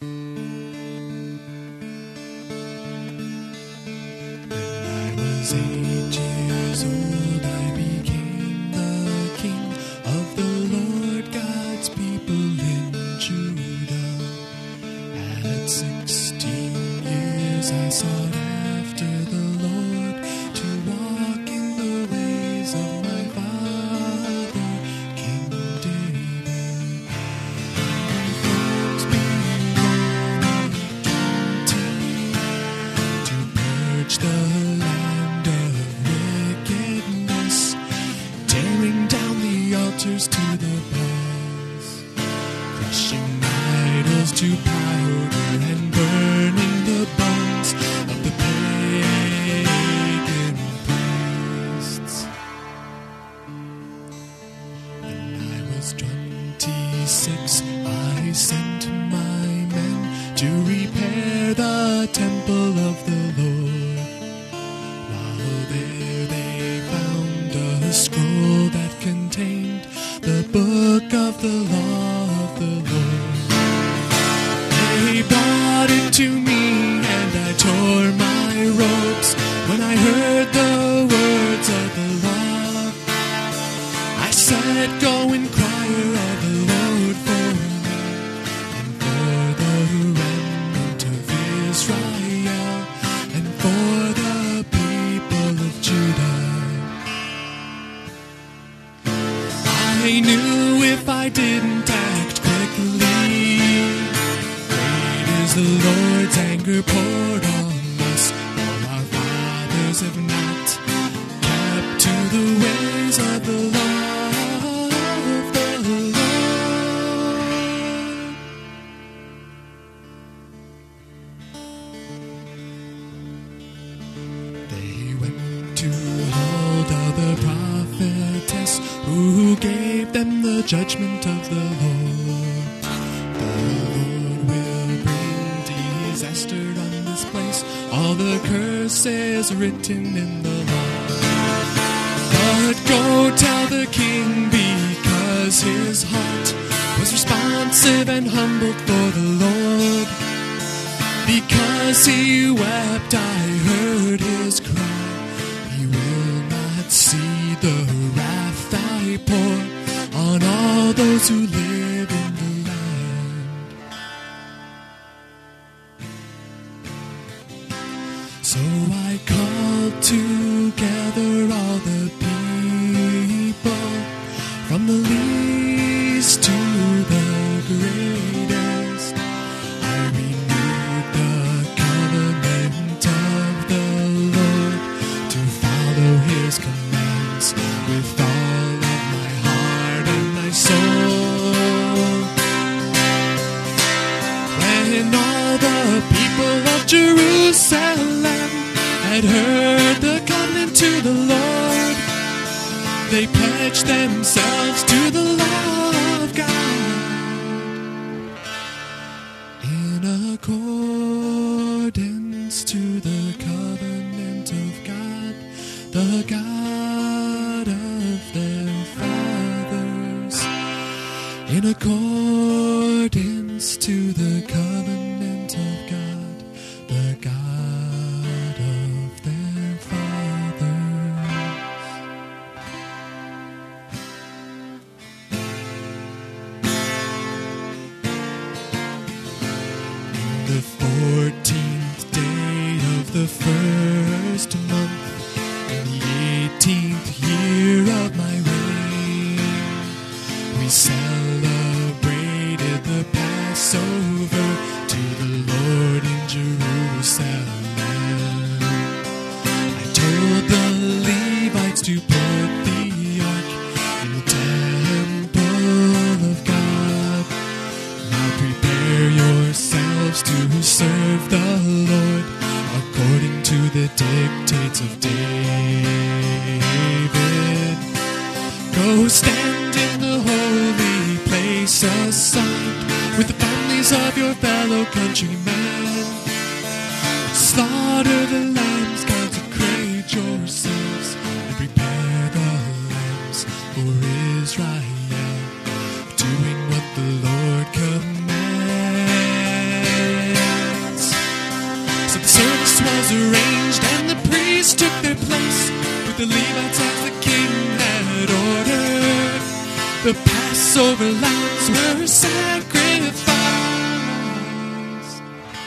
I was 8 years old, I became the king of the Lord God's people in Judah. At 16 years I sought after the Lord to walk in the ways of my father, King David. My thoughts began at 20 to purge the land of wickedness, tearing down the altars to the bars, crushing idols to powder and burning the bones of the pagan priests. When I was 26, I sent my men to repair the temple of the Lord. While there they found a scroll that contained the book of the law of the Lord. They brought it to me, and I tore my robes when I heard the words of the law. I said, go inquire of the Lord for me and for the remnant of Israel and for the people of Judah. I knew if I didn't act quickly, great is the Lord's anger poured on us, for our fathers have not kept to the ways of the law of the Lord. They went to hold of the prophetess who gave them the judgment of the Lord. The Lord will bring disaster on this place, all the curses written in the law. But go tell the king, because his heart was responsive and humbled for the Lord. Because he wept, I heard his cry. He will not see the wrath I pour on all those who live in the land. So I called together all the people, from the least to the greatest. I renewed the covenant of the Lord to follow his commands with all of my heart and my soul. When all the people of Jerusalem had heard the covenant to the Lord, they pledged themselves to the law of God in accordance to the covenant of God, the God of their fathers, in accordance to the covenant of God, the God of their fathers. The 14th day of the first month, in the 18th year of my reign, we celebrated the Passover to the Lord in Jerusalem. I told the Levites to put the ark in the temple of God. Now prepare yourselves to serve the Lord according to the dictates of David. Go stand in the holy place assigned with the families of your fellow countrymen. Slaughter the lambs, consecrate yourselves, and prepare the lambs for Israel, doing what the Lord commands. was arranged, and the priests took their place with the Levites as the king had ordered. The Passover lambs were sacrificed,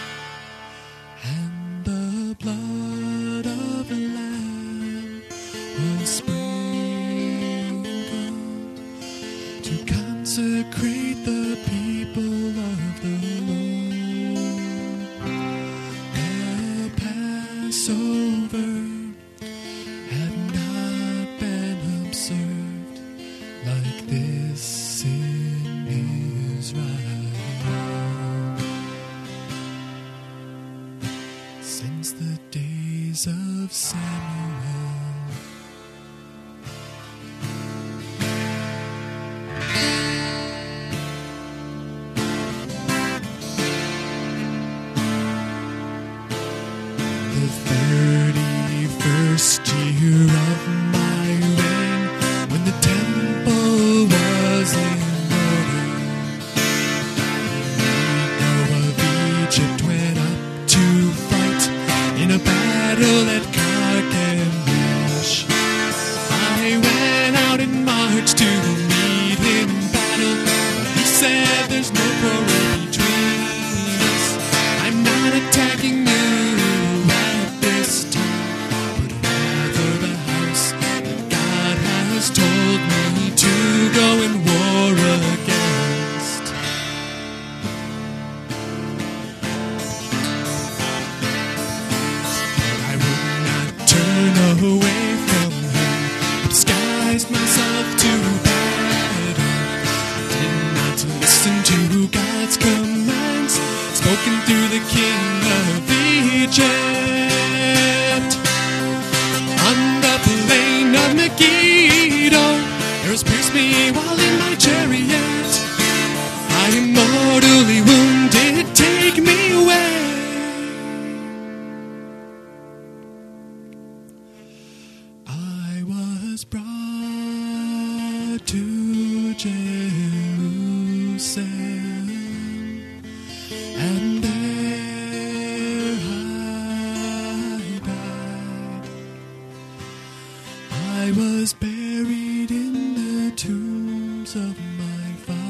and the blood of the lamb was sprinkled to consecrate the people of the Lord. The Passover had not been observed like this in Israel since the days of Samuel. The 31st year of my reign, when the temple was in order, Necho of Egypt went up to fight in a battle at Carchemish. I went out and marched to meet him in battle, but he said there's no quarrel between us. I'm not attacking you at this time, but rather the house that God has told me to go and war against. I would not turn away from him, but disguised myself to battle. I did not listen to God's commands, spoken through the king of Egypt. On the plain of Megiddo, arrows pierced me while in my chariot. I am mortally wounded, take me away. I was brought to Jerusalem, and there I died. I was buried in the tombs of my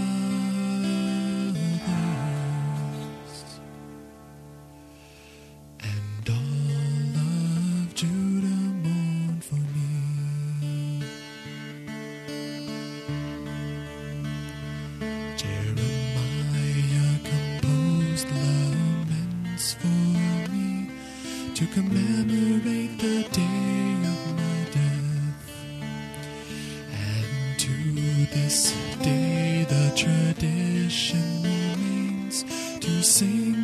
fathers, and all of Judah mourned for me. Jeremiah composed laments for me to commemorate the day of my death. And to this day the tradition remains to sing